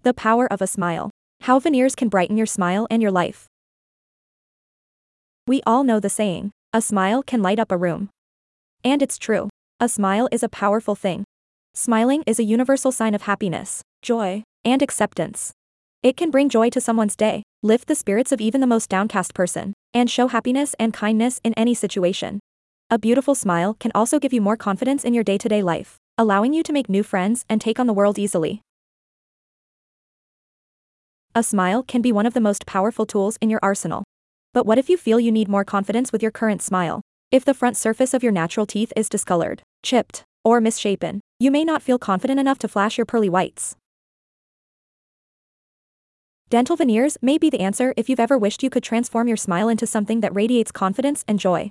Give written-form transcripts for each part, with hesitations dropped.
The power of a smile. How veneers can brighten your smile and your life. We all know the saying, a smile can light up a room. And it's true. A smile is a powerful thing. Smiling is a universal sign of happiness, joy, and acceptance. It can bring joy to someone's day, lift the spirits of even the most downcast person, and show happiness and kindness in any situation. A beautiful smile can also give you more confidence in your day-to-day life, allowing you to make new friends and take on the world easily. A smile can be one of the most powerful tools in your arsenal. But what if you feel you need more confidence with your current smile? If the front surface of your natural teeth is discolored, chipped, or misshapen, you may not feel confident enough to flash your pearly whites. Dental veneers may be the answer if you've ever wished you could transform your smile into something that radiates confidence and joy.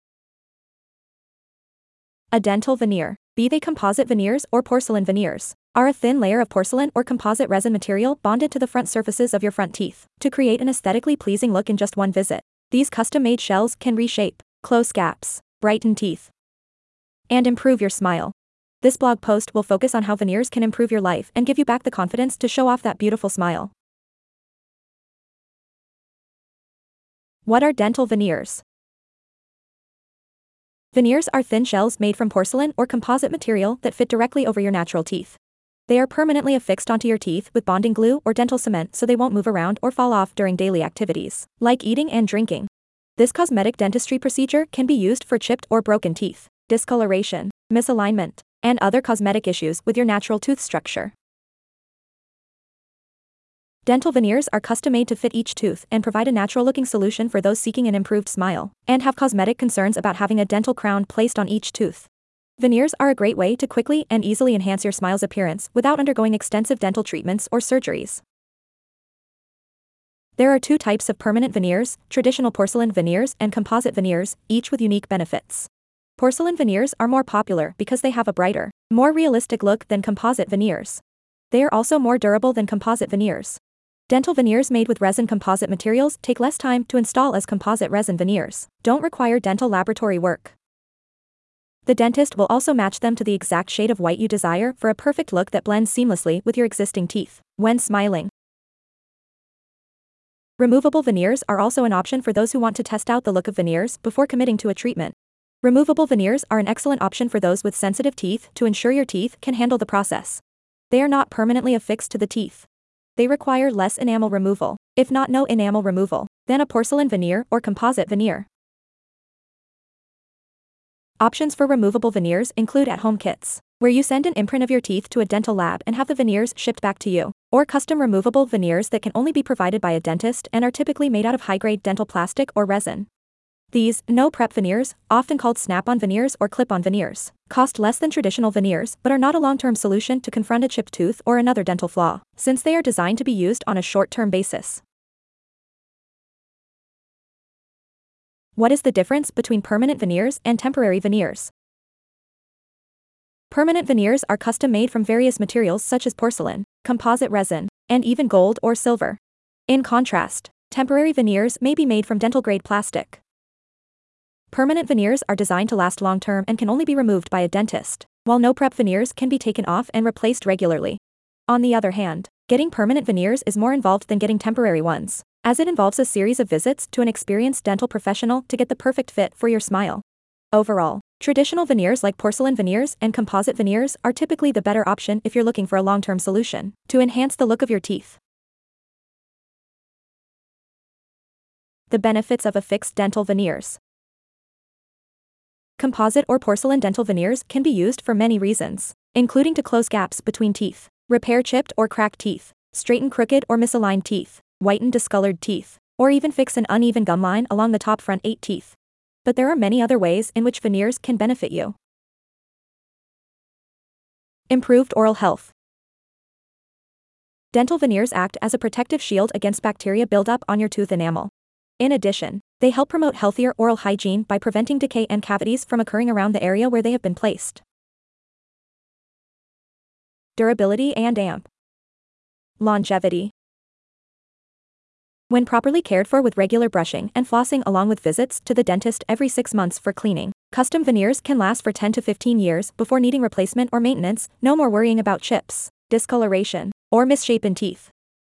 A dental veneer, be they composite veneers or porcelain veneers, are a thin layer of porcelain or composite resin material bonded to the front surfaces of your front teeth to create an aesthetically pleasing look in just one visit. These custom-made shells can reshape, close gaps, brighten teeth, and improve your smile. This blog post will focus on how veneers can improve your life and give you back the confidence to show off that beautiful smile. What are dental veneers? Veneers are thin shells made from porcelain or composite material that fit directly over your natural teeth. They are permanently affixed onto your teeth with bonding glue or dental cement so they won't move around or fall off during daily activities, like eating and drinking. This cosmetic dentistry procedure can be used for chipped or broken teeth, discoloration, misalignment, and other cosmetic issues with your natural tooth structure. Dental veneers are custom-made to fit each tooth and provide a natural-looking solution for those seeking an improved smile and have cosmetic concerns about having a dental crown placed on each tooth. Veneers are a great way to quickly and easily enhance your smile's appearance without undergoing extensive dental treatments or surgeries. There are two types of permanent veneers, traditional porcelain veneers and composite veneers, each with unique benefits. Porcelain veneers are more popular because they have a brighter, more realistic look than composite veneers. They are also more durable than composite veneers. Dental veneers made with resin composite materials take less time to install as composite resin veneers, don't require dental laboratory work. The dentist will also match them to the exact shade of white you desire for a perfect look that blends seamlessly with your existing teeth when smiling. Removable veneers are also an option for those who want to test out the look of veneers before committing to a treatment. Removable veneers are an excellent option for those with sensitive teeth to ensure your teeth can handle the process. They are not permanently affixed to the teeth. They require less enamel removal, if not no enamel removal, than a porcelain veneer or composite veneer. Options for removable veneers include at-home kits, where you send an imprint of your teeth to a dental lab and have the veneers shipped back to you, or custom removable veneers that can only be provided by a dentist and are typically made out of high-grade dental plastic or resin. These no-prep veneers, often called snap-on veneers or clip-on veneers, cost less than traditional veneers but are not a long-term solution to confront a chipped tooth or another dental flaw, since they are designed to be used on a short-term basis. What is the difference between permanent veneers and temporary veneers? Permanent veneers are custom-made from various materials such as porcelain, composite resin, and even gold or silver. In contrast, temporary veneers may be made from dental-grade plastic. Permanent veneers are designed to last long-term and can only be removed by a dentist, while no-prep veneers can be taken off and replaced regularly. On the other hand, getting permanent veneers is more involved than getting temporary ones, as it involves a series of visits to an experienced dental professional to get the perfect fit for your smile. Overall, traditional veneers like porcelain veneers and composite veneers are typically the better option if you're looking for a long-term solution to enhance the look of your teeth. The benefits of affixed dental veneers. Composite or porcelain dental veneers can be used for many reasons, including to close gaps between teeth, repair chipped or cracked teeth, straighten crooked or misaligned teeth, whiten discolored teeth, or even fix an uneven gum line along the top front 8 teeth. But there are many other ways in which veneers can benefit you. Improved oral health. Dental veneers act as a protective shield against bacteria buildup on your tooth enamel. In addition, they help promote healthier oral hygiene by preventing decay and cavities from occurring around the area where they have been placed. Durability and amp. Longevity. When properly cared for with regular brushing and flossing along with visits to the dentist every 6 months for cleaning, custom veneers can last for 10 to 15 years before needing replacement or maintenance, no more worrying about chips, discoloration, or misshapen teeth.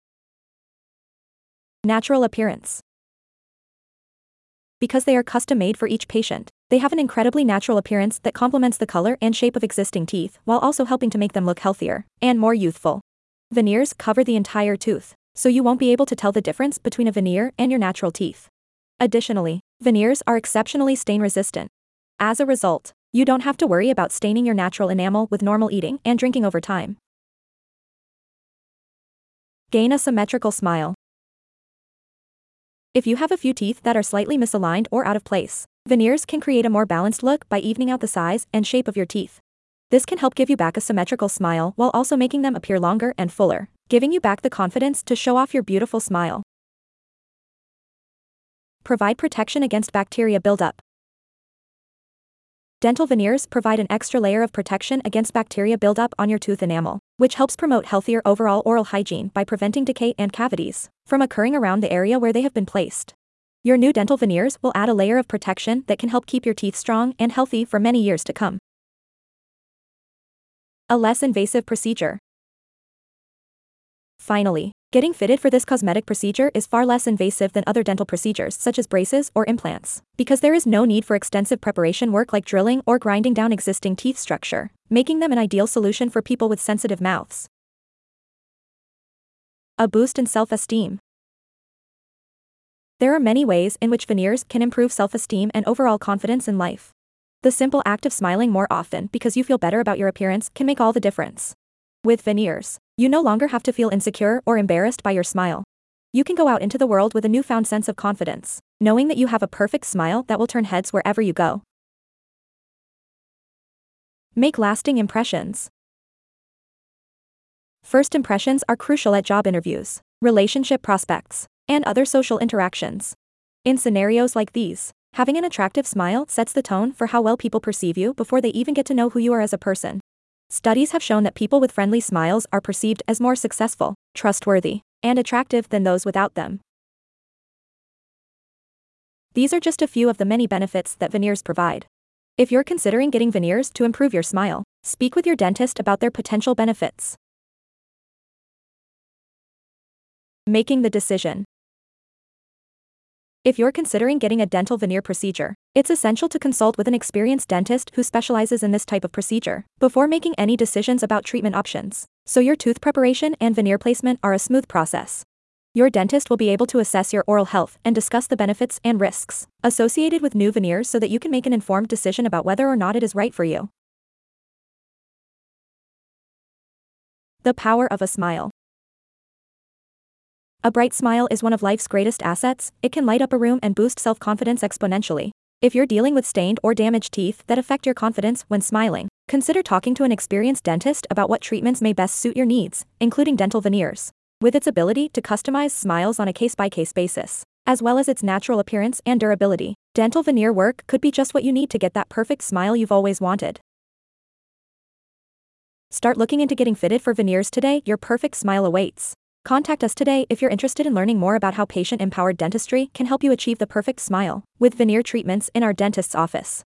Natural appearance. Because they are custom-made for each patient, they have an incredibly natural appearance that complements the color and shape of existing teeth while also helping to make them look healthier and more youthful. Veneers cover the entire tooth, so you won't be able to tell the difference between a veneer and your natural teeth. Additionally, veneers are exceptionally stain-resistant. As a result, you don't have to worry about staining your natural enamel with normal eating and drinking over time. Gain a symmetrical smile. If you have a few teeth that are slightly misaligned or out of place, veneers can create a more balanced look by evening out the size and shape of your teeth. This can help give you back a symmetrical smile while also making them appear longer and fuller, giving you back the confidence to show off your beautiful smile. Provide protection against bacteria buildup. Dental veneers provide an extra layer of protection against bacteria buildup on your tooth enamel, which helps promote healthier overall oral hygiene by preventing decay and cavities from occurring around the area where they have been placed. Your new dental veneers will add a layer of protection that can help keep your teeth strong and healthy for many years to come. A less invasive procedure. Finally, getting fitted for this cosmetic procedure is far less invasive than other dental procedures such as braces or implants, because there is no need for extensive preparation work like drilling or grinding down existing teeth structure, making them an ideal solution for people with sensitive mouths. A boost in self-esteem. There are many ways in which veneers can improve self-esteem and overall confidence in life. The simple act of smiling more often because you feel better about your appearance can make all the difference. With veneers, you no longer have to feel insecure or embarrassed by your smile. You can go out into the world with a newfound sense of confidence, knowing that you have a perfect smile that will turn heads wherever you go. Make lasting impressions. First impressions are crucial at job interviews, relationship prospects, and other social interactions. In scenarios like these, having an attractive smile sets the tone for how well people perceive you before they even get to know who you are as a person. Studies have shown that people with friendly smiles are perceived as more successful, trustworthy, and attractive than those without them. These are just a few of the many benefits that veneers provide. If you're considering getting veneers to improve your smile, speak with your dentist about their potential benefits. Making the decision. If you're considering getting a dental veneer procedure, it's essential to consult with an experienced dentist who specializes in this type of procedure before making any decisions about treatment options, so your tooth preparation and veneer placement are a smooth process. Your dentist will be able to assess your oral health and discuss the benefits and risks associated with new veneers so that you can make an informed decision about whether or not it is right for you. The power of a smile. A bright smile is one of life's greatest assets. It can light up a room and boost self-confidence exponentially. If you're dealing with stained or damaged teeth that affect your confidence when smiling, consider talking to an experienced dentist about what treatments may best suit your needs, including dental veneers. With its ability to customize smiles on a case-by-case basis, as well as its natural appearance and durability, dental veneer work could be just what you need to get that perfect smile you've always wanted. Start looking into getting fitted for veneers today. Your perfect smile awaits. Contact us today if you're interested in learning more about how patient-empowered dentistry can help you achieve the perfect smile with veneer treatments in our dentist's office.